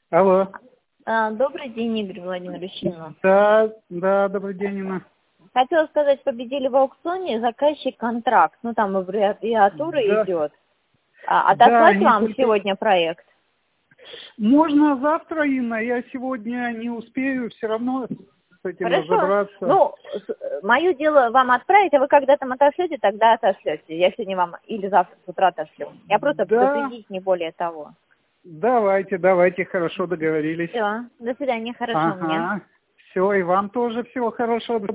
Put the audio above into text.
Алло. Добрый день, Игорь Владимирович. Да, добрый день, Инна. Хотела сказать, победили в аукционе, заказчик контракт. Ну, там аббревиатура Да. идет. Отослать Да, вам только... сегодня проект? Можно завтра, Инна, я сегодня не успею все равно с этим Хорошо. разобраться. Ну, мое дело вам отправить, а вы когда там отошлете, тогда отошлете. Я сегодня вам или завтра с утра отошлю. Я просто предупредить, не более того. Давайте, хорошо договорились. Все, до свидания, хорошего дня. Все, и вам тоже всего хорошего.